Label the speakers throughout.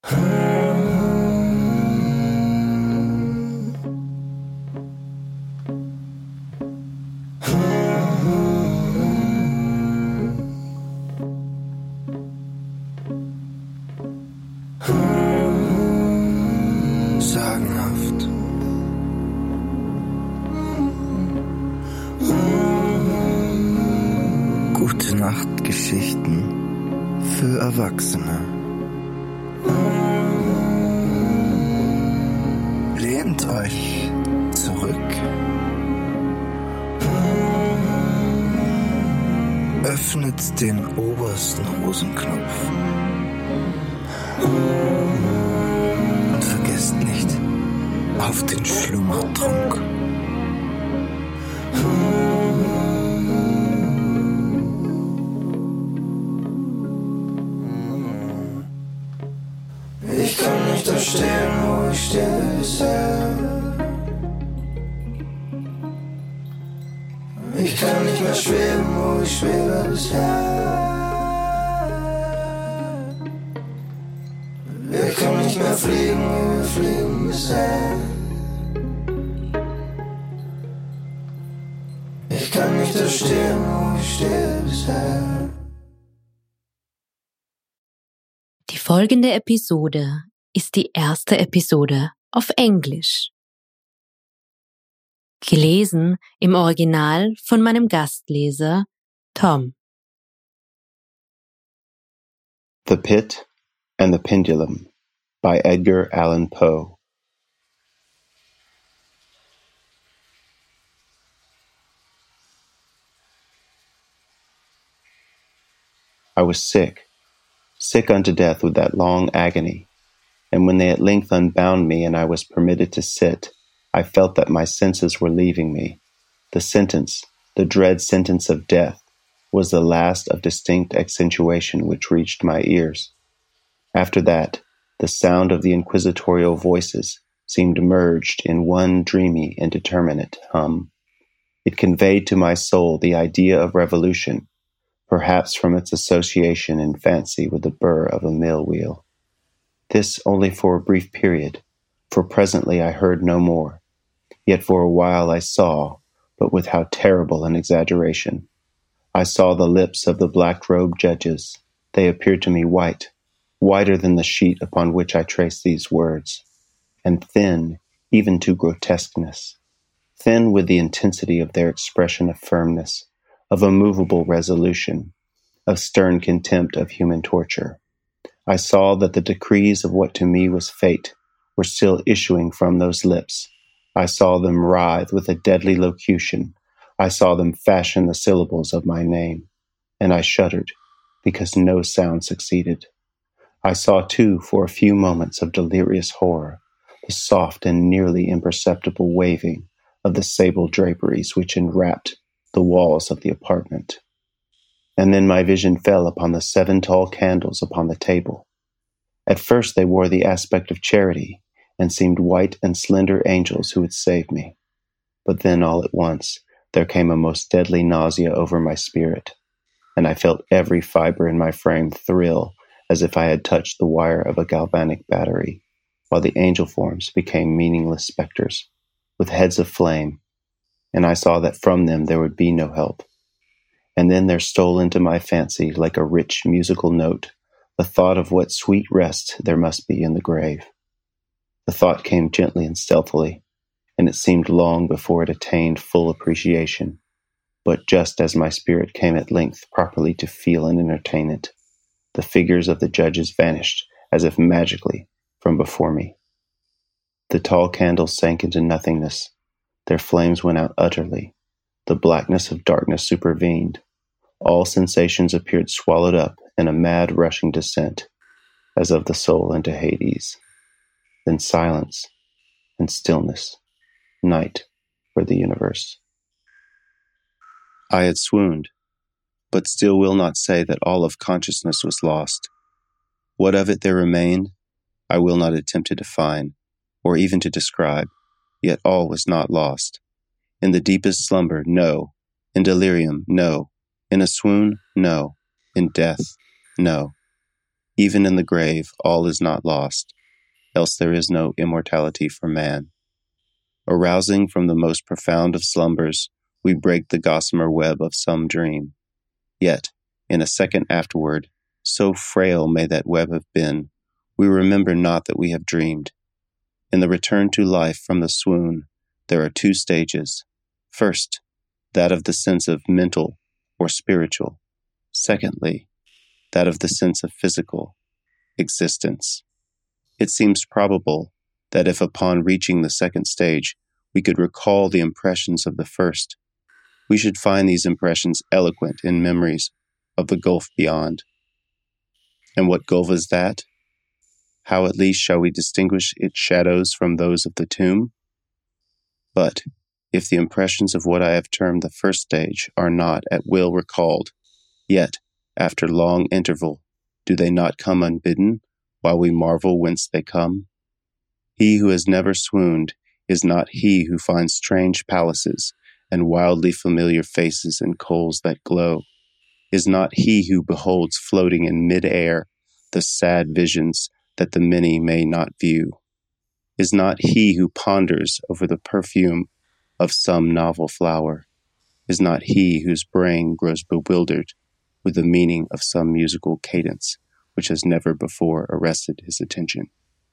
Speaker 1: Sagenhaft. Gute Nachtgeschichten für Erwachsene. Lehnt euch zurück. Öffnet den obersten Hosenknopf. Und vergesst nicht auf den Schlummertrunk. Ich kann nicht da stehen, wo ich stehe bisher. Ich kann nicht mehr schweben, wo ich schwebe bisher. Wir können nicht mehr fliegen, wie wir fliegen bisher. Ich kann nicht da stehen, wo ich stehe bisher.
Speaker 2: Die folgende Episode ist die erste Episode auf Englisch. Gelesen im Original von meinem Gastleser Tom.
Speaker 3: The Pit and the Pendulum by Edgar Allan Poe. I was sick unto death with that long agony, and when they at length unbound me and I was permitted to sit, I felt that my senses were leaving me. The sentence, the dread sentence of death, was the last of distinct accentuation which reached my ears. After that, the sound of the inquisitorial voices seemed merged in one dreamy, indeterminate hum. It conveyed to my soul the idea of revolution, perhaps from its association in fancy with the burr of a mill wheel. This only for a brief period, for presently I heard no more. Yet for a while I saw, but with how terrible an exaggeration. I saw the lips of the black-robed judges. They appeared to me white, whiter than the sheet upon which I traced these words, and thin even to grotesqueness, thin with the intensity of their expression of firmness, of immovable resolution, of stern contempt of human torture. I saw that the decrees of what to me was fate were still issuing from those lips. I saw them writhe with a deadly locution. I saw them fashion the syllables of my name, and I shuddered, because no sound succeeded. I saw, too, for a few moments of delirious horror, the soft and nearly imperceptible waving of the sable draperies which enwrapped the walls of the apartment. And then my vision fell upon the 7 tall candles upon the table. At first they wore the aspect of charity, and seemed white and slender angels who would save me. But then all at once there came a most deadly nausea over my spirit, and I felt every fiber in my frame thrill as if I had touched the wire of a galvanic battery, while the angel forms became meaningless specters, with heads of flame, and I saw that from them there would be no help. And then there stole into my fancy, like a rich musical note, the thought of what sweet rest there must be in the grave. The thought came gently and stealthily, and it seemed long before it attained full appreciation. But just as my spirit came at length properly to feel and entertain it, the figures of the judges vanished as if magically from before me. The tall candles sank into nothingness. Their flames went out utterly. The blackness of darkness supervened. All sensations appeared swallowed up in a mad rushing descent, as of the soul into Hades. Then silence and stillness, night for the universe. I had swooned, but still will not say that all of consciousness was lost. What of it there remained, I will not attempt to define, or even to describe, yet all was not lost. In the deepest slumber, no. In delirium, no. In a swoon, no. In death, no. Even in the grave, all is not lost, else there is no immortality for man. Arousing from the most profound of slumbers, we break the gossamer web of some dream. Yet, in a second afterward, so frail may that web have been, we remember not that we have dreamed. In the return to life from the swoon, there are two stages. First, that of the sense of mental or spiritual. Secondly, that of the sense of physical existence. It seems probable that if upon reaching the second stage we could recall the impressions of the first, we should find these impressions eloquent in memories of the gulf beyond. And what gulf is that? How at least shall we distinguish its shadows from those of the tomb? But if the impressions of what I have termed the first stage are not at will recalled, yet, after long interval, do they not come unbidden, while we marvel whence they come? He who has never swooned is not he who finds strange palaces and wildly familiar faces and coals that glow, is not he who beholds floating in mid-air the sad visions that the many may not view, is not he who ponders over the perfume of some novel flower, is not he whose brain grows bewildered with the meaning of some musical cadence which has never before arrested his attention.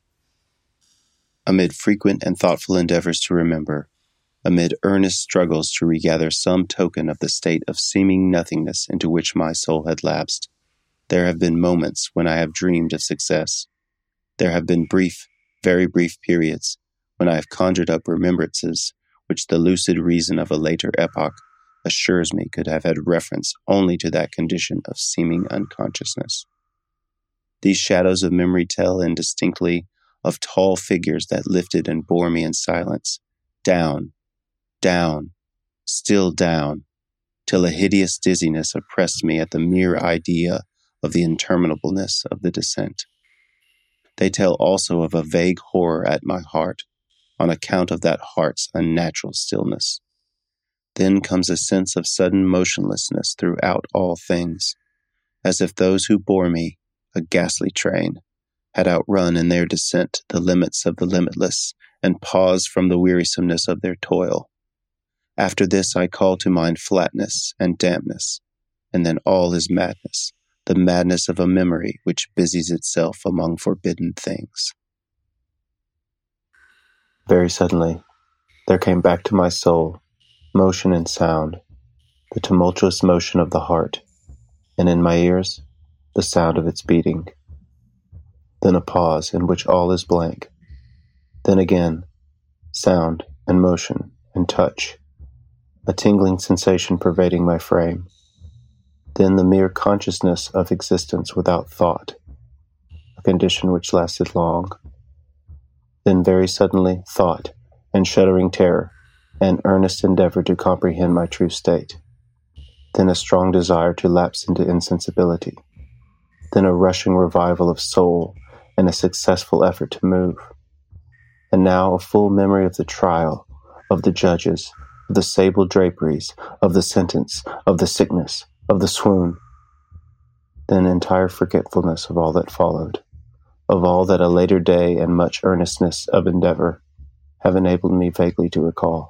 Speaker 3: Amid frequent and thoughtful endeavors to remember, amid earnest struggles to regather some token of the state of seeming nothingness into which my soul had lapsed, there have been moments when I have dreamed of success. There have been brief, very brief periods when I have conjured up remembrances which the lucid reason of a later epoch assures me could have had reference only to that condition of seeming unconsciousness. These shadows of memory tell indistinctly of tall figures that lifted and bore me in silence, down, down, still down, till a hideous dizziness oppressed me at the mere idea of the interminableness of the descent. They tell also of a vague horror at my heart, on account of that heart's unnatural stillness. Then comes a sense of sudden motionlessness throughout all things, as if those who bore me, a ghastly train, had outrun in their descent the limits of the limitless and paused from the wearisomeness of their toil. After this I call to mind flatness and dampness, and then all is madness, the madness of a memory which busies itself among forbidden things. Very suddenly, there came back to my soul motion and sound, the tumultuous motion of the heart, and in my ears, the sound of its beating. Then a pause in which all is blank. Then again, sound and motion and touch, a tingling sensation pervading my frame. Then the mere consciousness of existence without thought, a condition which lasted long. Then very suddenly thought and shuddering terror, and earnest endeavor to comprehend my true state. Then a strong desire to lapse into insensibility. Then a rushing revival of soul and a successful effort to move. And now a full memory of the trial, of the judges, of the sable draperies, of the sentence, of the sickness, of the swoon. Then entire forgetfulness of all that followed, of all that a later day and much earnestness of endeavor have enabled me vaguely to recall.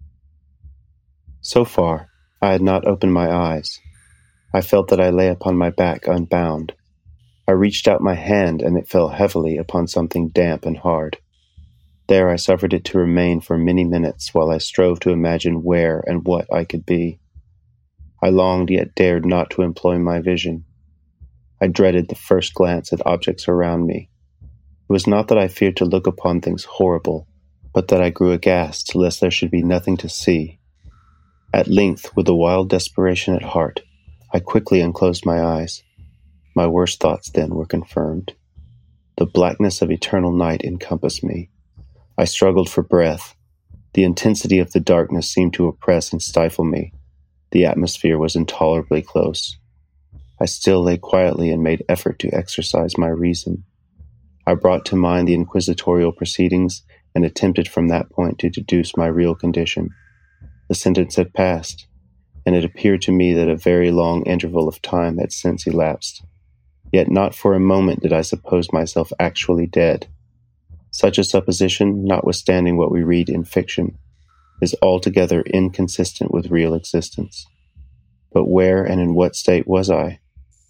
Speaker 3: So far, I had not opened my eyes. I felt that I lay upon my back unbound. I reached out my hand, and it fell heavily upon something damp and hard. There I suffered it to remain for many minutes while I strove to imagine where and what I could be. I longed yet dared not to employ my vision. I dreaded the first glance at objects around me. It was not that I feared to look upon things horrible, but that I grew aghast lest there should be nothing to see. At length, with a wild desperation at heart, I quickly unclosed my eyes. My worst thoughts then were confirmed. The blackness of eternal night encompassed me. I struggled for breath. The intensity of the darkness seemed to oppress and stifle me. The atmosphere was intolerably close. I still lay quietly and made effort to exercise my reason. I brought to mind the inquisitorial proceedings and attempted from that point to deduce my real condition. The sentence had passed, and it appeared to me that a very long interval of time had since elapsed. yet not for a moment did I suppose myself actually dead. Such a supposition, notwithstanding what we read in fiction, is altogether inconsistent with real existence. But where and in what state was I?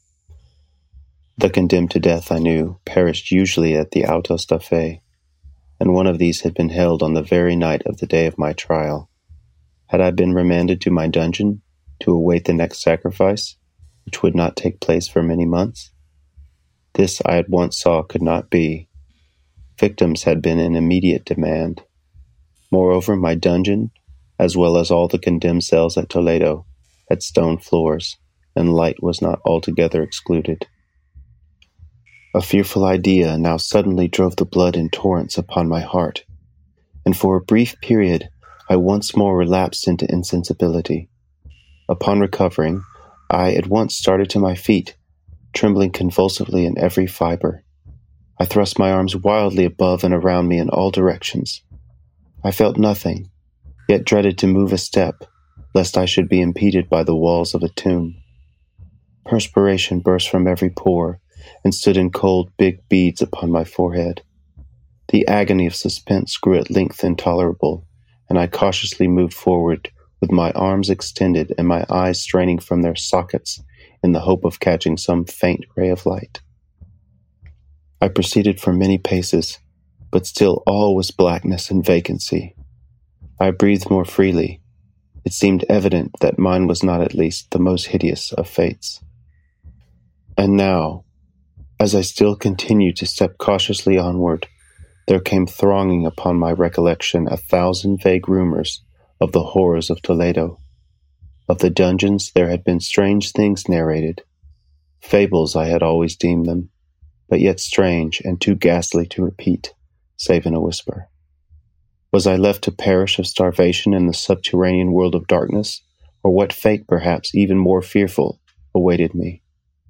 Speaker 3: The condemned to death, I knew, perished usually at the autos da fe, and one of these had been held on the very night of the day of my trial. Had I been remanded to my dungeon to await the next sacrifice, which would not take place for many months? This I at once saw could not be. Victims had been in immediate demand. Moreover, my dungeon, as well as all the condemned cells at Toledo, had stone floors, and light was not altogether excluded. A fearful idea now suddenly drove the blood in torrents upon my heart, and for a brief period I once more relapsed into insensibility. Upon recovering, I at once started to my feet, trembling convulsively in every fiber. I thrust my arms wildly above and around me in all directions. I felt nothing, yet dreaded to move a step, lest I should be impeded by the walls of a tomb. Perspiration burst from every pore, and stood in cold, big beads upon my forehead. The agony of suspense grew at length intolerable, and I cautiously moved forward, with my arms extended and my eyes straining from their sockets in the hope of catching some faint ray of light. I proceeded for many paces, but still all was blackness and vacancy. I breathed more freely. It seemed evident that mine was not at least the most hideous of fates. And now, as I still continued to step cautiously onward, there came thronging upon my recollection 1,000 vague rumors of the horrors of Toledo. Of the dungeons there had been strange things narrated. Fables I had always deemed them, but yet strange and too ghastly to repeat, save in a whisper. Was I left to perish of starvation in the subterranean world of darkness, or what fate, perhaps even more fearful, awaited me?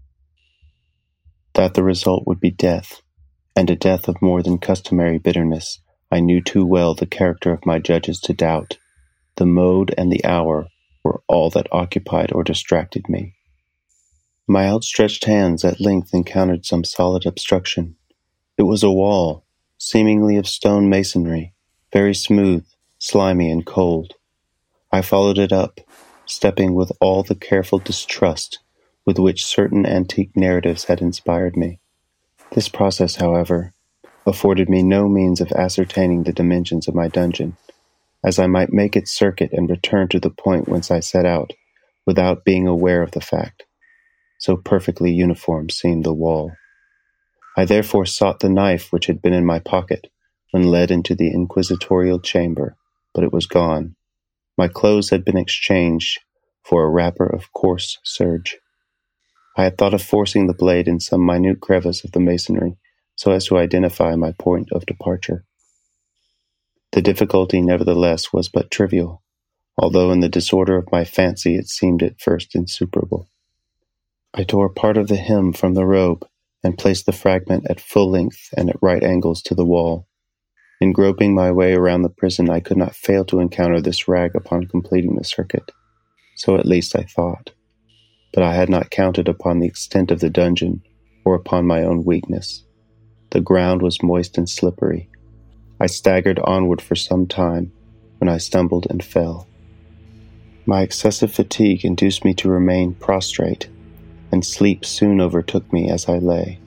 Speaker 3: That the result would be death, and a death of more than customary bitterness, I knew too well the character of my judges to doubt. The mode and the hour were all that occupied or distracted me. My outstretched hands at length encountered some solid obstruction. It was a wall, seemingly of stone masonry, very smooth, slimy, and cold. I followed it up, stepping with all the careful distrust with which certain antique narratives had inspired me. This process, however, afforded me no means of ascertaining the dimensions of my dungeon, as I might make its circuit and return to the point whence I set out, without being aware of the fact. So perfectly uniform seemed the wall. I therefore sought the knife which had been in my pocket when led into the inquisitorial chamber, but it was gone. My clothes had been exchanged for a wrapper of coarse serge. I had thought of forcing the blade in some minute crevice of the masonry so as to identify my point of departure. The difficulty, nevertheless, was but trivial, although in the disorder of my fancy it seemed at first insuperable. I tore part of the hem from the robe and placed the fragment at full length and at right angles to the wall. In groping my way around the prison, I could not fail to encounter this rag upon completing the circuit. So at least I thought. But I had not counted upon the extent of the dungeon or upon my own weakness. The ground was moist and slippery. I staggered onward for some time when I stumbled and fell. My excessive fatigue induced me to remain prostrate, and sleep soon overtook me as I lay.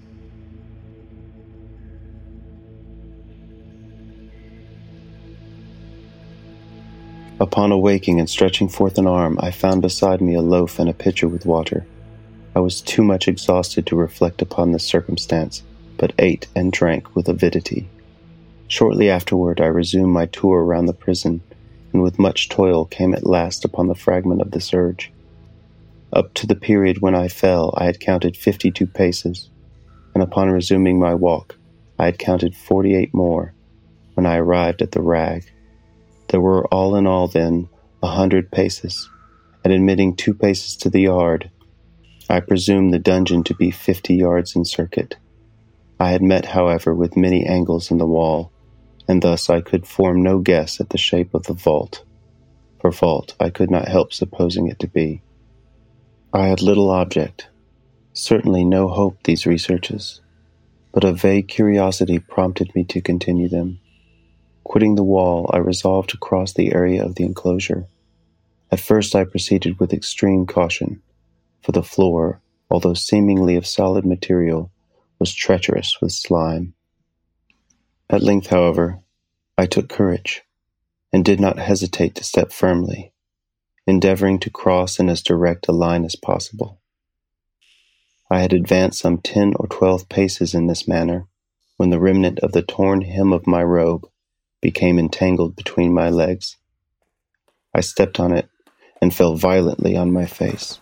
Speaker 3: Upon awaking and stretching forth an arm, I found beside me a loaf and a pitcher with water. I was too much exhausted to reflect upon this circumstance, but ate and drank with avidity. Shortly afterward, I resumed my tour around the prison, and with much toil came at last upon the fragment of the serge. Up to the period when I fell, I had counted 52 paces, and upon resuming my walk, I had counted 48 more, when I arrived at the rag. There were all in all, then, 100 paces, and admitting 2 paces to the yard, I presumed the dungeon to be 50 yards in circuit. I had met, however, with many angles in the wall, and thus I could form no guess at the shape of the vault, for vault I could not help supposing it to be. I had little object, Certainly no hope these researches, but a vague curiosity prompted me to continue them. Quitting the wall, I resolved to cross the area of the enclosure. At first I proceeded with extreme caution, for the floor, although seemingly of solid material, was treacherous with slime. At length, however, I took courage, and did not hesitate to step firmly, endeavoring to cross in as direct a line as possible. I had advanced some 10 or 12 paces in this manner, when the remnant of the torn hem of my robe became entangled between my legs. I stepped on it and fell violently on my face.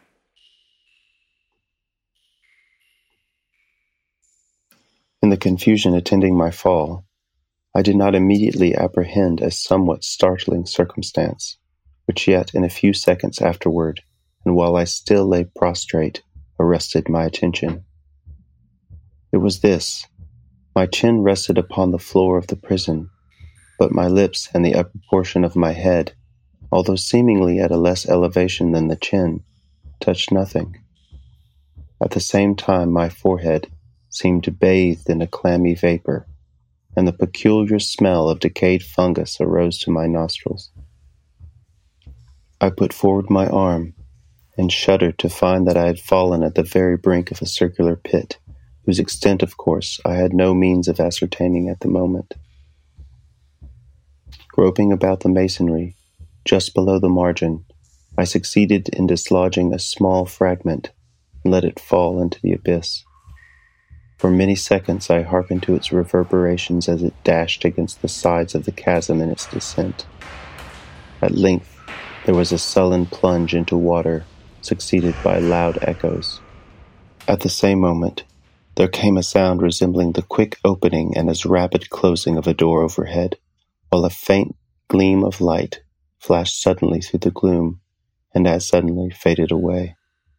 Speaker 3: In the confusion attending my fall, I did not immediately apprehend a somewhat startling circumstance, which yet in a few seconds afterward, and while I still lay prostrate, arrested my attention. It was this: my chin rested upon the floor of the prison, but my lips and the upper portion of my head, although seemingly at a less elevation than the chin, touched nothing. At the same time, my forehead seemed bathed in a clammy vapor, and the peculiar smell of decayed fungus arose to my nostrils. I put forward my arm, and shuddered to find that I had fallen at the very brink of a circular pit, whose extent, of course, I had no means of ascertaining at the moment. Groping about the masonry, just below the margin, I succeeded in dislodging a small fragment and let it fall into the abyss. For many seconds I hearkened to its reverberations as it dashed against the sides of the chasm in its descent. At length there was a sullen plunge into water, succeeded by loud echoes. At the same moment, there came a sound resembling the quick opening and as rapid closing of a door overhead, while a faint gleam of light flashed suddenly through the gloom, and as suddenly faded away.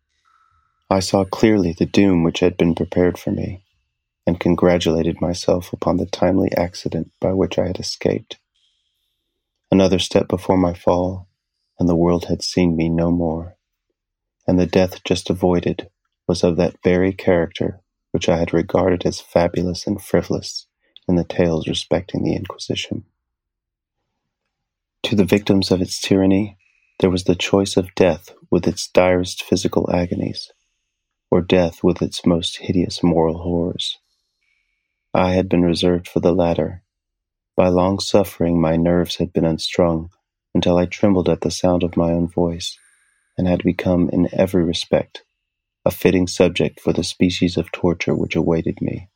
Speaker 3: I saw clearly the doom which had been prepared for me, and congratulated myself upon the timely accident by which I had escaped. Another step before my fall, and the world had seen me no more, and the death just avoided was of that very character which I had regarded as fabulous and frivolous in the tales respecting the Inquisition. To the victims of its tyranny, there was the choice of death with its direst physical agonies, or death with its most hideous moral horrors. I had been reserved for the latter. By long suffering, my nerves had been unstrung until I trembled at the sound of my own voice, and had become in every respect a fitting subject for the species of torture which awaited me.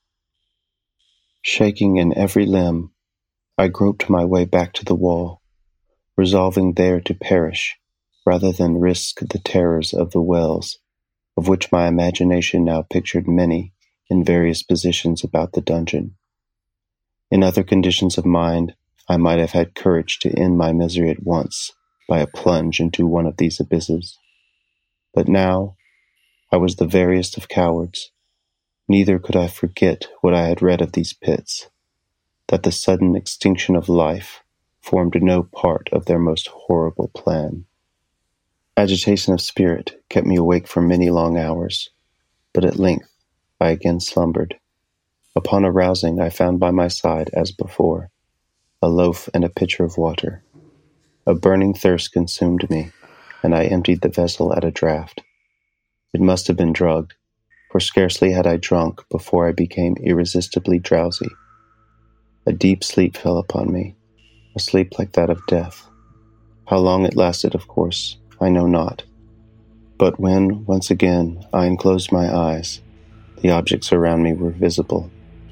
Speaker 3: Shaking in every limb, I groped my way back to the wall, resolving there to perish rather than risk the terrors of the wells, of which my imagination now pictured many in various positions about the dungeon. In other conditions of mind, I might have had courage to end my misery at once by a plunge into one of these abysses. But now I was the veriest of cowards. Neither could I forget what I had read of these pits, that the sudden extinction of life formed no part of their most horrible plan. Agitation of spirit kept me awake for many long hours, but at length I again slumbered. Upon arousing, I found by my side, as before, a loaf and a pitcher of water. A burning thirst consumed me, and I emptied the vessel at a draught. It must have been drugged, for scarcely had I drunk before I became irresistibly drowsy. A deep sleep fell upon me, a sleep like that of death. How long it lasted, of course, I know not. But when, once again, I unclosed my eyes, the objects around me were visible.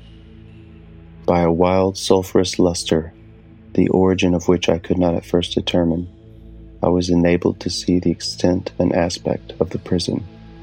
Speaker 3: By a wild sulphurous luster, the origin of which I could not at first determine, I was enabled to see the extent and aspect of the prison.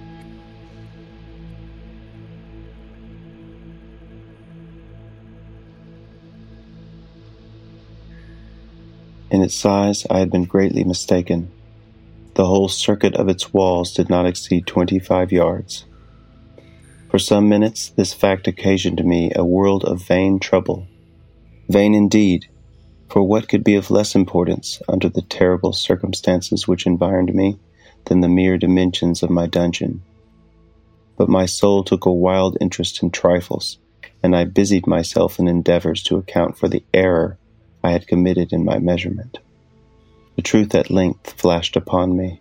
Speaker 3: In its size, I had been greatly mistaken. The whole circuit of its walls did not exceed 25 yards. For some minutes, this fact occasioned me a world of vain trouble. Vain indeed, for what could be of less importance under the terrible circumstances which environed me than the mere dimensions of my dungeon? But my soul took a wild interest in trifles, and I busied myself in endeavors to account for the error I had committed in my measurement. The truth at length flashed upon me.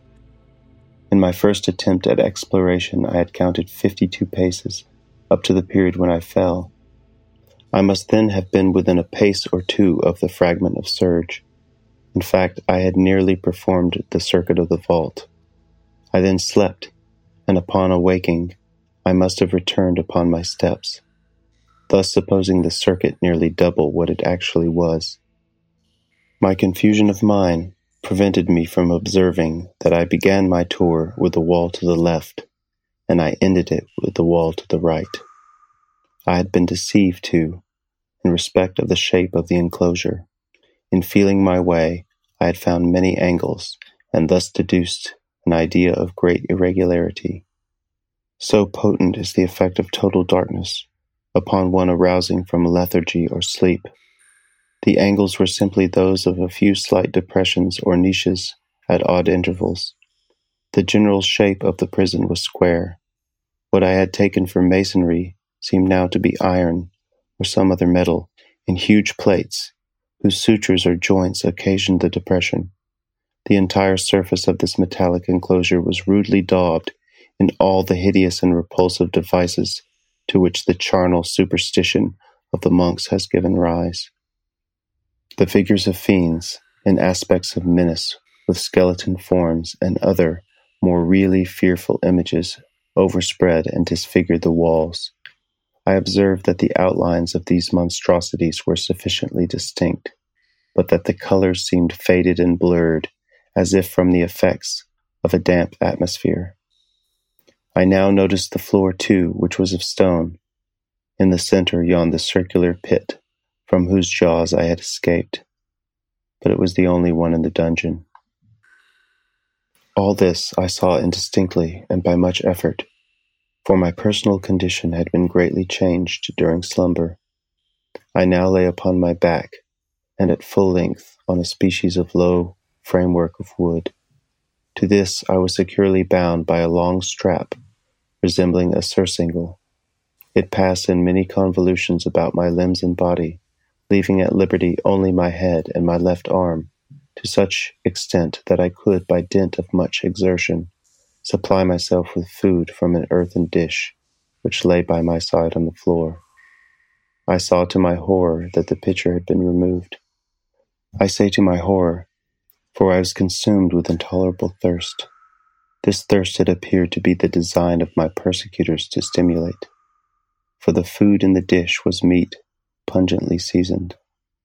Speaker 3: In my first attempt at exploration, I had counted 52 paces, up to the period when I fell. I must then have been within a pace or two of the fragment of serge. In fact, I had nearly performed the circuit of the vault. I then slept, and upon awaking, I must have returned upon my steps, thus supposing the circuit nearly double what it actually was. My confusion of mind prevented me from observing that I began my tour with the wall to the left, and I ended it with the wall to the right. I had been deceived, too, in respect of the shape of the enclosure. In feeling my way, I had found many angles, and thus deduced an idea of great irregularity. So potent is the effect of total darkness upon one arousing from lethargy or sleep. The angles were simply those of a few slight depressions or niches at odd intervals. The general shape of the prison was square. What I had taken for masonry seemed now to be iron or some other metal in huge plates, whose sutures or joints occasioned the depression. The entire surface of this metallic enclosure was rudely daubed in all the hideous and repulsive devices to which the charnel superstition of the monks has given rise. The figures of fiends, in aspects of menace, with skeleton forms and other, more really fearful images, overspread and disfigured the walls. I observed that the outlines of these monstrosities were sufficiently distinct, but that the colors seemed faded and blurred, as if from the effects of a damp atmosphere. I now noticed the floor, too, which was of stone. In the center yawned the circular pit, from whose jaws I had escaped, but it was the only one in the dungeon. All this I saw indistinctly and by much effort, for my personal condition had been greatly changed during slumber. I now lay upon my back, and at full length on a species of low framework of wood. To this I was securely bound by a long strap, resembling a surcingle. It passed in many convolutions about my limbs and body, leaving at liberty only my head and my left arm, to such extent that I could, by dint of much exertion, supply myself with food from an earthen dish, which lay by my side on the floor. I saw to my horror that the pitcher had been removed. I say to my horror, for I was consumed with intolerable thirst. This thirst had appeared to be the design of my persecutors to stimulate, for the food in the dish was meat pungently seasoned.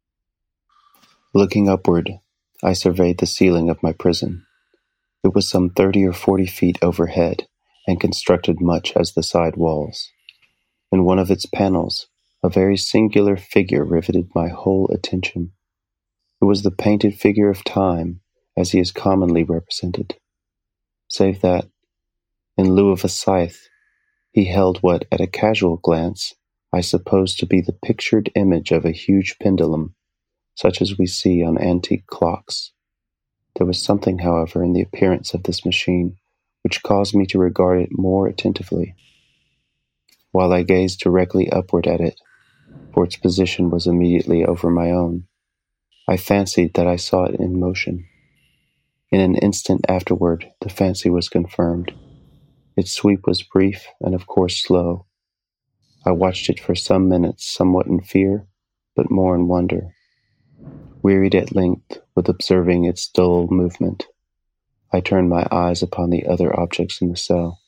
Speaker 3: Looking upward, I surveyed the ceiling of my prison. It was some 30 or 40 feet overhead, and constructed much as the side walls. In one of its panels, a very singular figure riveted my whole attention. It was the painted figure of Time, as he is commonly represented, save that, in lieu of a scythe, he held what, at a casual glance, I supposed to be the pictured image of a huge pendulum, such as we see on antique clocks. There was something, however, in the appearance of this machine which caused me to regard it more attentively. While I gazed directly upward at it, for its position was immediately over my own, I fancied that I saw it in motion. In an instant afterward, the fancy was confirmed. Its sweep was brief and of course slow. I watched it for some minutes, somewhat in fear, but more in wonder. Wearied at length with observing its dull movement, I turned my eyes upon the other objects in the cell.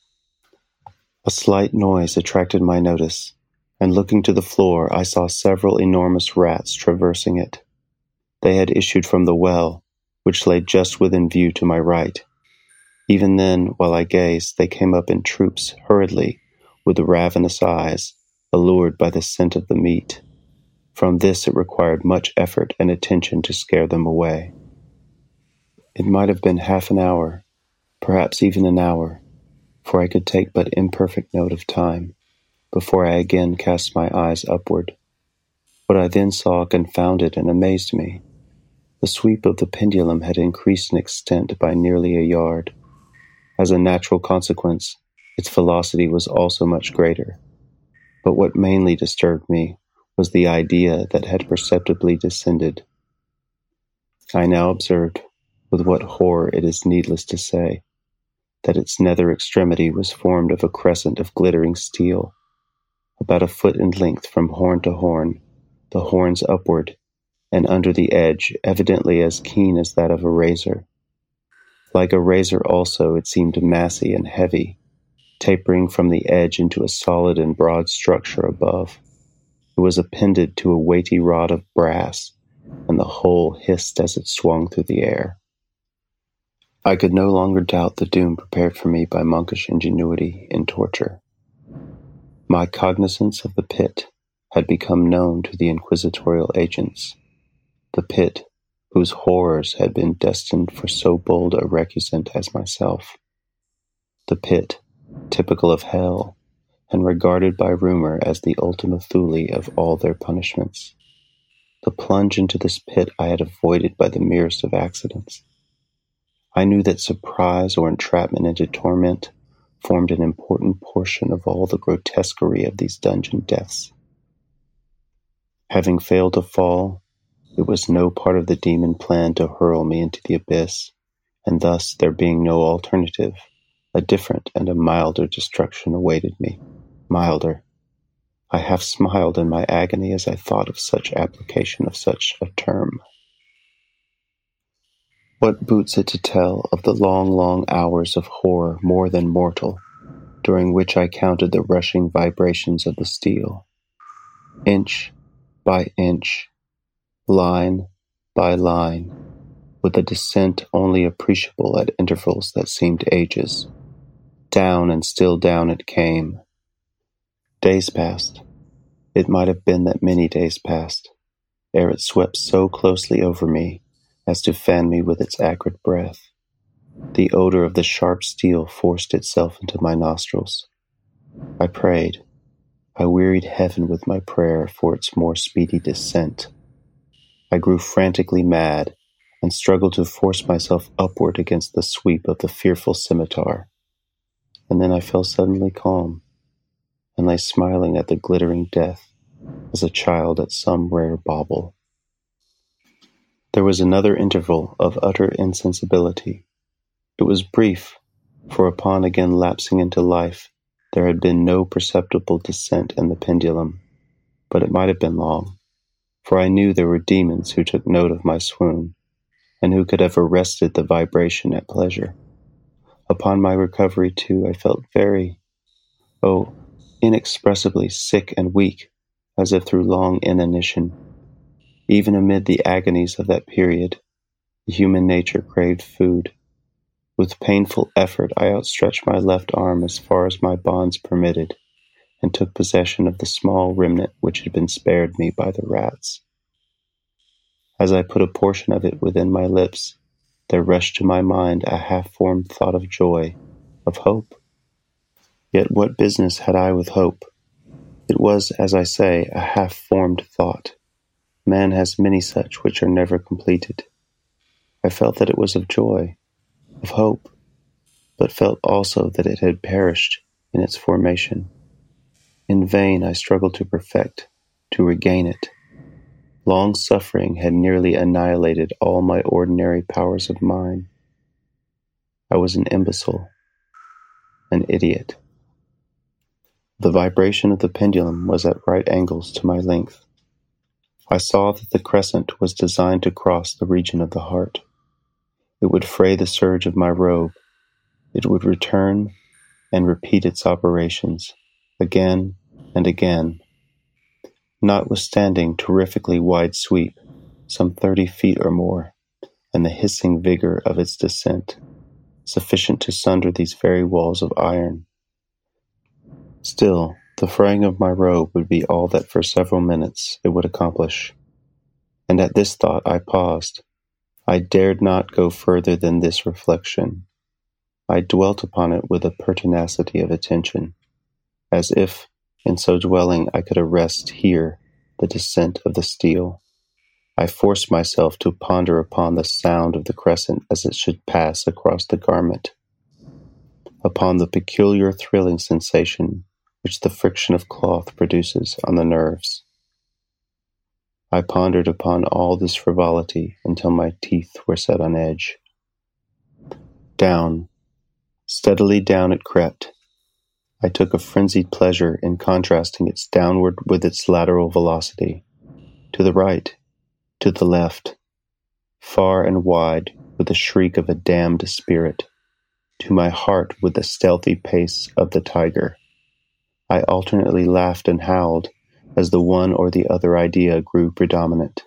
Speaker 3: A slight noise attracted my notice, and looking to the floor, I saw several enormous rats traversing it. They had issued from the well, which lay just within view to my right. Even then, while I gazed, they came up in troops hurriedly, with ravenous eyes, allured by the scent of the meat. From this it required much effort and attention to scare them away. It might have been half an hour, perhaps even an hour, for I could take but imperfect note of time, before I again cast my eyes upward. What I then saw confounded and amazed me. The sweep of the pendulum had increased in extent by nearly a yard. As a natural consequence, Its velocity was also much greater. But what mainly disturbed me was the idea that had perceptibly descended. I now observed, with what horror it is needless to say, that its nether extremity was formed of a crescent of glittering steel, about a foot in length from horn to horn, the horns upward, and under the edge evidently as keen as that of a razor. Like a razor also, it seemed massy and heavy, tapering from the edge into a solid and broad structure above. It was appended to a weighty rod of brass, and the whole hissed as it swung through the air. I could no longer doubt the doom prepared for me by monkish ingenuity in torture. My cognizance of the pit had become known to the inquisitorial agents, the pit whose horrors had been destined for so bold a recusant as myself, the pit typical of hell, and regarded by rumor as the Ultima Thule of all their punishments. The plunge into this pit I had avoided by the merest of accidents. I knew that surprise or entrapment into torment formed an important portion of all the grotesquerie of these dungeon deaths. Having failed to fall, it was no part of the demon plan to hurl me into the abyss, and thus, there being no alternative, a different and a milder destruction awaited me. Milder. I half smiled in my agony as I thought of such application of such a term. What boots it to tell of the long, long hours of horror more than mortal, during which I counted the rushing vibrations of the steel, inch by inch, line by line, with a descent only appreciable at intervals that seemed ages. Down and still down it came. Days passed. It might have been that many days passed, ere it swept so closely over me as to fan me with its acrid breath. The odor of the sharp steel forced itself into my nostrils. I prayed. I wearied heaven with my prayer for its more speedy descent. I grew frantically mad and struggled to force myself upward against the sweep of the fearful scimitar. And then I fell suddenly calm, and lay smiling at the glittering death as a child at some rare bauble. There was another interval of utter insensibility. It was brief, for upon again lapsing into life, there had been no perceptible descent in the pendulum, but it might have been long, for I knew there were demons who took note of my swoon, and who could have arrested the vibration at pleasure. Upon my recovery, too, I felt inexpressibly sick and weak, as if through long inanition. Even amid the agonies of that period, the human nature craved food. With painful effort, I outstretched my left arm as far as my bonds permitted, and took possession of the small remnant which had been spared me by the rats. As I put a portion of it within my lips, there rushed to my mind a half-formed thought of joy, of hope. Yet what business had I with hope? It was, as I say, a half-formed thought. Man has many such which are never completed. I felt that it was of joy, of hope, but felt also that it had perished in its formation. In vain I struggled to perfect, to regain it. Long suffering had nearly annihilated all my ordinary powers of mind. I was an imbecile, an idiot. The vibration of the pendulum was at right angles to my length. I saw that the crescent was designed to cross the region of the heart. It would fray the serge of my robe. It would return and repeat its operations, again and again. Notwithstanding terrifically wide sweep, some 30 feet or more, and the hissing vigor of its descent, sufficient to sunder these very walls of iron. Still, the fraying of my robe would be all that for several minutes it would accomplish. And at this thought I paused. I dared not go further than this reflection. I dwelt upon it with a pertinacity of attention, as if, in so dwelling, I could arrest here the descent of the steel. I forced myself to ponder upon the sound of the crescent as it should pass across the garment. upon the peculiar thrilling sensation which the friction of cloth produces on the nerves. I pondered upon all this frivolity until my teeth were set on edge. Down, steadily down it crept. I took a frenzied pleasure in contrasting its downward with its lateral velocity, to the right, to the left, far and wide with the shriek of a damned spirit, to my heart with the stealthy pace of the tiger. I alternately laughed and howled as the one or the other idea grew predominant.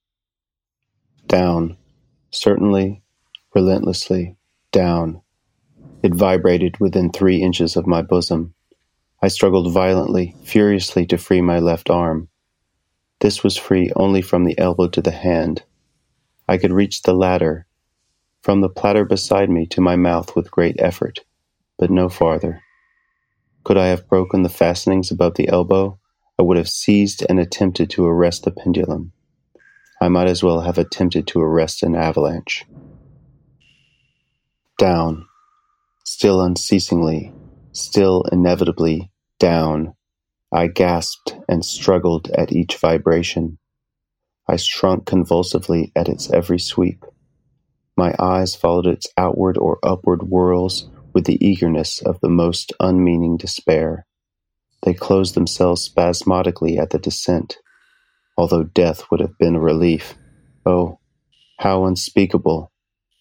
Speaker 3: Down, certainly, relentlessly, down. It vibrated within 3 inches of my bosom. I struggled violently, furiously to free my left arm. This was free only from the elbow to the hand. I could reach the latter, from the platter beside me to my mouth with great effort, but no farther. Could I have broken the fastenings above the elbow, I would have seized and attempted to arrest the pendulum. I might as well have attempted to arrest an avalanche. Down, still unceasingly, still inevitably down. I gasped and struggled at each vibration. I shrunk convulsively at its every sweep. My eyes followed its outward or upward whirls with the eagerness of the most unmeaning despair. They closed themselves spasmodically at the descent, although death would have been a relief. Oh, how unspeakable!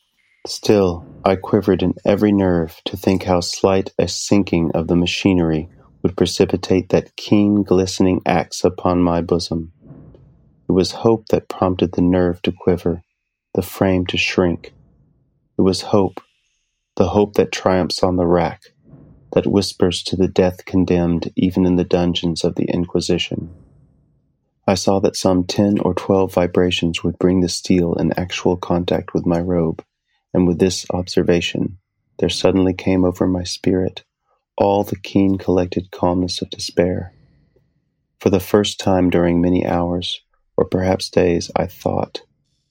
Speaker 3: Still, I quivered in every nerve to think how slight a sinking of the machinery would precipitate that keen, glistening axe upon my bosom. It was hope that prompted the nerve to quiver, the frame to shrink. It was hope, the hope that triumphs on the rack, that whispers to the death-condemned even in the dungeons of the Inquisition. I saw that some 10 or 12 vibrations would bring the steel in actual contact with my robe, and with this observation, there suddenly came over my spirit all the keen collected calmness of despair. For the first time during many hours, or perhaps days, I thought.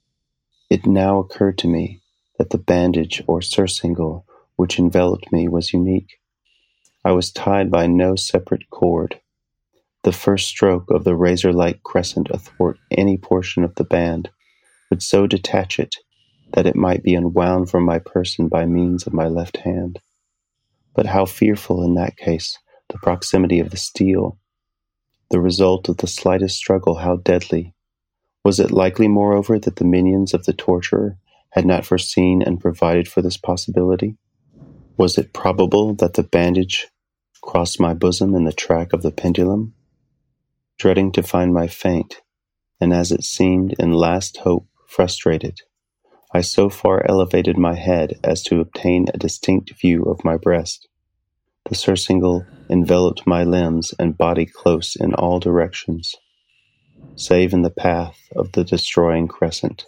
Speaker 3: It now occurred to me that the bandage or surcingle which enveloped me was unique. I was tied by no separate cord. The first stroke of the razor-like crescent athwart any portion of the band would so detach it that it might be unwound from my person by means of my left hand. But how fearful in that case the proximity of the steel! The result of the slightest struggle, how deadly! Was it likely, moreover, that the minions of the torturer had not foreseen and provided for this possibility? Was it probable that the bandage crossed my bosom in the track of the pendulum? Dreading to find my faint, and as it seemed in last hope frustrated, I so far elevated my head as to obtain a distinct view of my breast. The surcingle enveloped my limbs and body close in all directions, save in the path of the destroying crescent.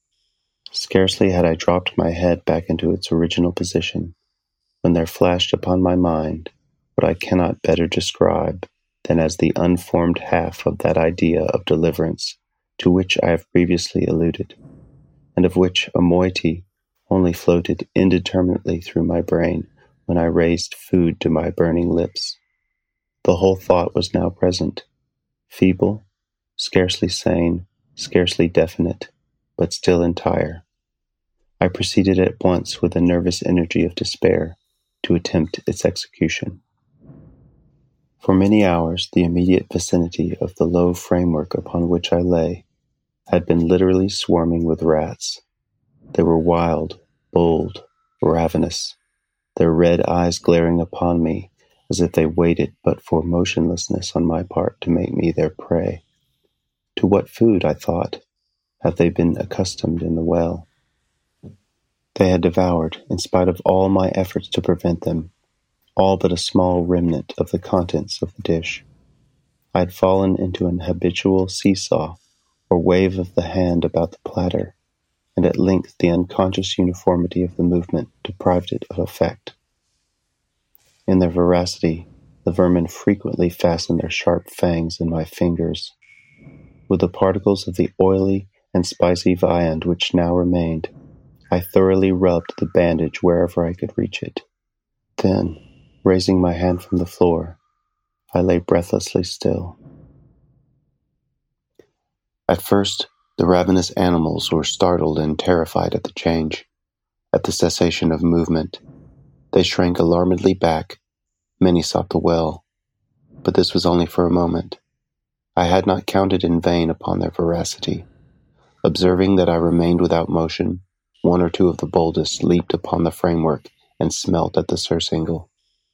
Speaker 3: Scarcely had I dropped my head back into its original position, when there flashed upon my mind what I cannot better describe than as the unformed half of that idea of deliverance to which I have previously alluded, and of which a moiety only floated indeterminately through my brain when I raised food to my burning lips. The whole thought was now present, feeble, scarcely sane, scarcely definite, but still entire. I proceeded at once with the nervous energy of despair to attempt its execution. For many hours, the immediate vicinity of the low framework upon which I lay had been literally swarming with rats. They were wild, bold, ravenous, their red eyes glaring upon me as if they waited but for motionlessness on my part to make me their prey. To what food, I thought, have they been accustomed in the well? They had devoured, in spite of all my efforts to prevent them, all but a small remnant of the contents of the dish. I had fallen into an habitual seesaw or wave of the hand about the platter, and at length the unconscious uniformity of the movement deprived it of effect. In their voracity, the vermin frequently fastened their sharp fangs in my fingers. With the particles of the oily and spicy viand which now remained, I thoroughly rubbed the bandage wherever I could reach it. Then, raising my hand from the floor, I lay breathlessly still. At first, the ravenous animals were startled and terrified at the change, at the cessation of movement. They shrank alarmedly back. Many sought the well, but this was only for a moment. I had not counted in vain upon their voracity. Observing that I remained without motion, one or two of the boldest leaped upon the framework and smelt at the surcingle.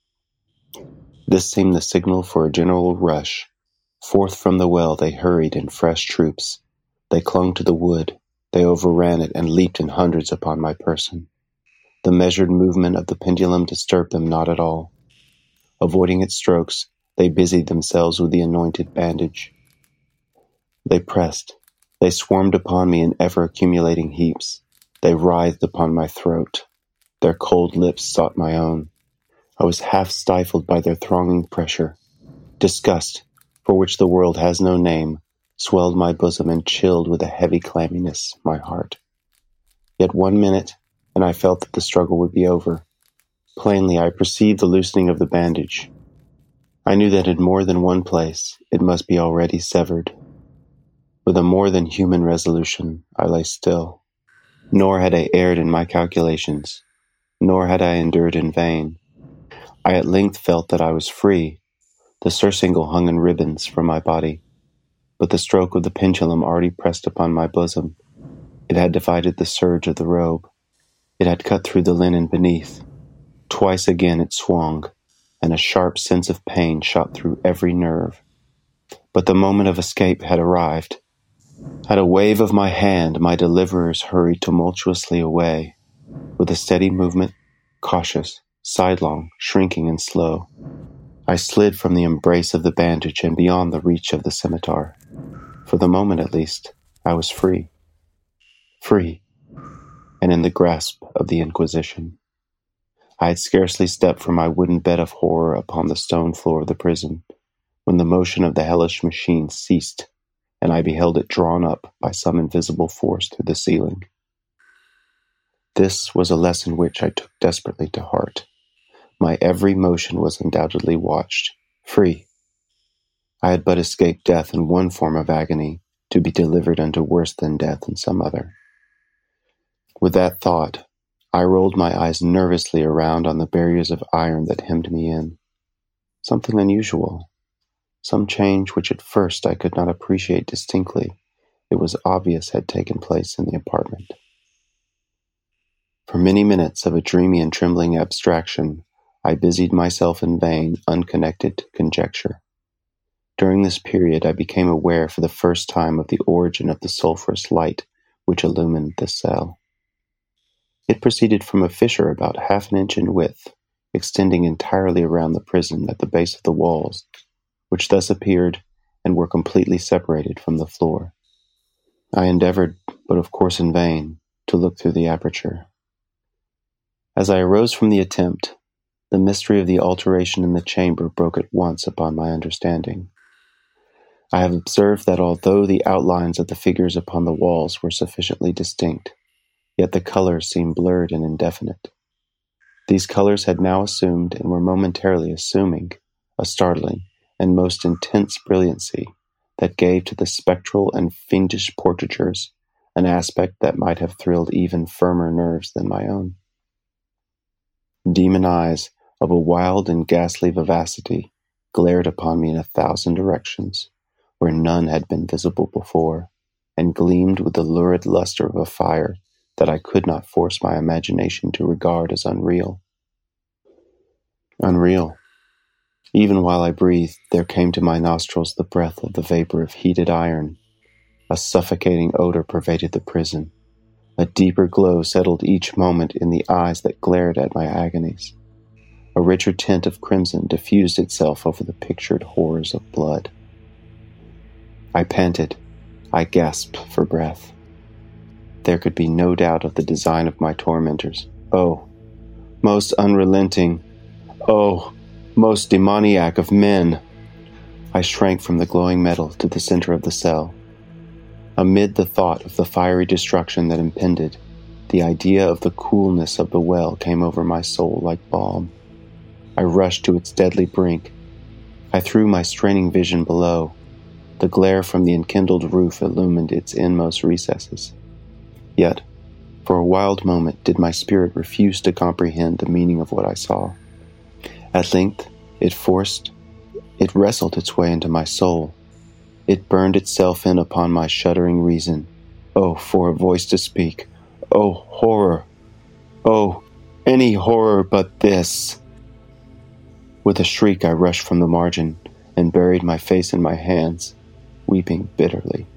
Speaker 3: This seemed the signal for a general rush. Forth from the well they hurried in fresh troops. They clung to the wood. They overran it and leaped in hundreds upon my person. The measured movement of the pendulum disturbed them not at all. Avoiding its strokes, they busied themselves with the anointed bandage. They pressed. They swarmed upon me in ever-accumulating heaps. They writhed upon my throat. Their cold lips sought my own. I was half stifled by their thronging pressure. Disgust, for which the world has no name, swelled my bosom and chilled with a heavy clamminess my heart. Yet 1 minute, and I felt that the struggle would be over. Plainly, I perceived the loosening of the bandage. I knew that in more than one place it must be already severed. With a more than human resolution, I lay still. Nor had I erred in my calculations, nor had I endured in vain. I at length felt that I was free. The surcingle hung in ribbons from my body, but the stroke of the pendulum already pressed upon my bosom. It had divided the serge of the robe. It had cut through the linen beneath. Twice again it swung, and a sharp sense of pain shot through every nerve. But the moment of escape had arrived. At a wave of my hand, my deliverers hurried tumultuously away. With a steady movement, cautious, sidelong, shrinking and slow, I slid from the embrace of the bandage and beyond the reach of the scimitar. For the moment at least, I was free. Free, and in the grasp of the Inquisition. I had scarcely stepped from my wooden bed of horror upon the stone floor of the prison, when the motion of the hellish machine ceased, and I beheld it drawn up by some invisible force through the ceiling. This was a lesson which I took desperately to heart. My every motion was undoubtedly watched. Free. I had but escaped death in one form of agony, to be delivered unto worse than death in some other. With that thought, I rolled my eyes nervously around on the barriers of iron that hemmed me in. Something unusual. Some change which at first I could not appreciate distinctly, it was obvious had taken place in the apartment. For many minutes of a dreamy and trembling abstraction, I busied myself in vain, unconnected conjecture. During this period I became aware for the first time of the origin of the sulphurous light which illumined the cell. It proceeded from a fissure about half an inch in width, extending entirely around the prison at the base of the walls, which thus appeared and were completely separated from the floor. I endeavored, but of course in vain, to look through the aperture. As I arose from the attempt, the mystery of the alteration in the chamber broke at once upon my understanding. I have observed that although the outlines of the figures upon the walls were sufficiently distinct, yet the colors seemed blurred and indefinite. These colors had now assumed, and were momentarily assuming, a startling and most intense brilliancy that gave to the spectral and fiendish portraitures an aspect that might have thrilled even firmer nerves than my own. Demon eyes of a wild and ghastly vivacity glared upon me in 1,000 directions, where none had been visible before, and gleamed with the lurid luster of a fire that I could not force my imagination to regard as unreal. Unreal. Even while I breathed, there came to my nostrils the breath of the vapor of heated iron. A suffocating odor pervaded the prison. A deeper glow settled each moment in the eyes that glared at my agonies. A richer tint of crimson diffused itself over the pictured horrors of blood. I panted. I gasped for breath. There could be no doubt of the design of my tormentors. Oh, most unrelenting! Oh, most demoniac of men! I shrank from the glowing metal to the center of the cell. Amid the thought of the fiery destruction that impended, the idea of the coolness of the well came over my soul like balm. I rushed to its deadly brink. I threw my straining vision below. The glare from the enkindled roof illumined its inmost recesses. Yet, for a wild moment did my spirit refuse to comprehend the meaning of what I saw. At length, it wrestled its way into my soul. It burned itself in upon my shuddering reason. Oh, for a voice to speak! Oh, horror! Oh, any horror but this! With a shriek I rushed from the margin and buried my face in my hands, weeping bitterly.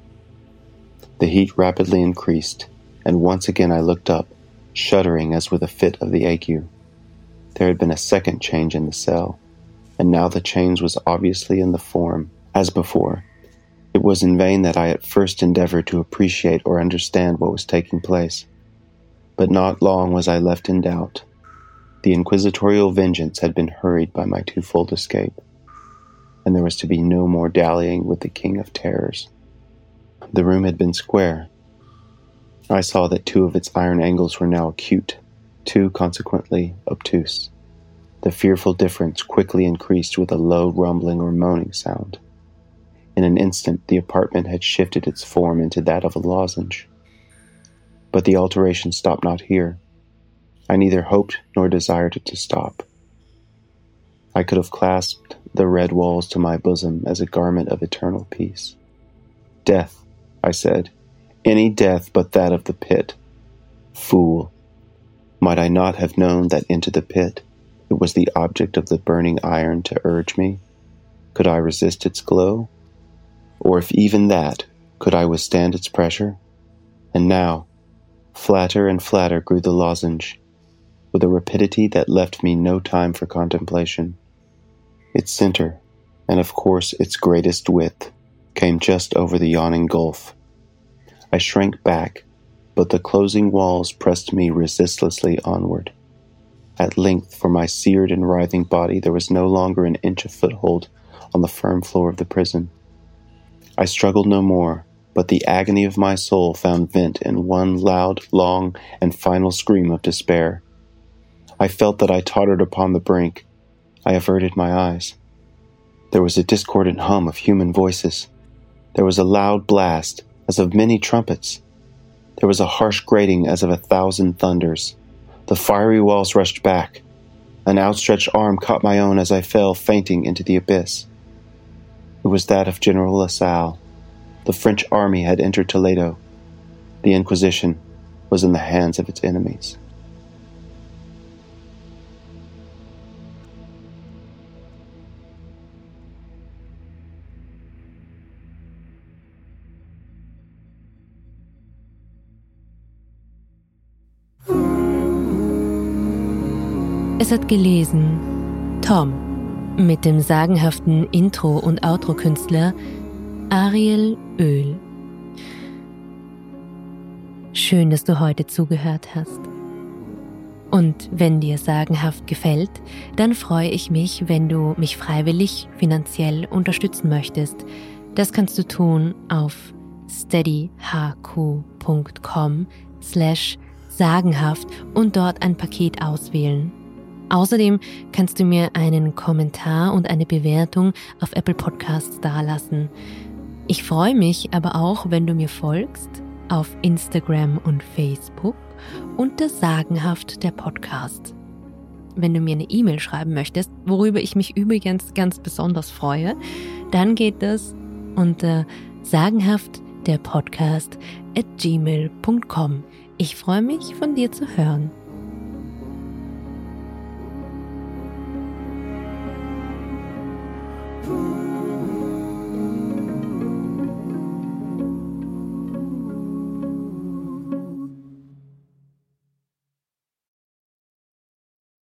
Speaker 3: The heat rapidly increased, and once again I looked up, shuddering as with a fit of the ague. There had been a second change in the cell, and now the change was obviously in the form, as before. It was in vain that I at first endeavored to appreciate or understand what was taking place. But not long was I left in doubt. The inquisitorial vengeance had been hurried by my twofold escape, and there was to be no more dallying with the King of Terrors. The room had been square. I saw that 2 of its iron angles were now acute, 2 consequently obtuse. The fearful difference quickly increased with a low rumbling or moaning sound. In an instant the apartment had shifted its form into that of a lozenge. But the alteration stopped not here. I neither hoped nor desired it to stop. I could have clasped the red walls to my bosom as a garment of eternal peace. Death, I said, any death but that of the pit. Fool! Might I not have known that into the pit it was the object of the burning iron to urge me? Could I resist its glow? Or if even that, could I withstand its pressure? And now, flatter and flatter grew the lozenge, with a rapidity that left me no time for contemplation. Its center, and of course its greatest width, came just over the yawning gulf. I shrank back, but the closing walls pressed me resistlessly onward. At length, for my seared and writhing body, there was no longer an inch of foothold on the firm floor of the prison. I struggled no more, but the agony of my soul found vent in one loud, long, and final scream of despair. I felt that I tottered upon the brink. I averted my eyes. There was a discordant hum of human voices. There was a loud blast, as of many trumpets. There was a harsh grating as of 1,000 thunders. The fiery walls rushed back. An outstretched arm caught my own as I fell fainting into the abyss. It was that of General LaSalle. The French army had entered Toledo. The Inquisition was in the hands of its enemies.
Speaker 2: Es hat gelesen Tom mit dem sagenhaften Intro- und Outro-Künstler Ariel Öl. Schön, dass du heute zugehört hast. Und wenn dir sagenhaft gefällt, dann freue ich mich, wenn du mich freiwillig finanziell unterstützen möchtest. Das kannst du tun auf steadyhq.com/sagenhaft und dort ein Paket auswählen. Außerdem kannst du mir einen Kommentar und eine Bewertung auf Apple Podcasts dalassen. Ich freue mich aber auch, wenn du mir folgst auf Instagram und Facebook unter Sagenhaft der Podcast. Wenn du mir eine E-Mail schreiben möchtest, worüber ich mich übrigens ganz besonders freue, dann geht das unter sagenhaftderpodcast@gmail.com. Ich freue mich, von dir zu hören.
Speaker 1: Ooh.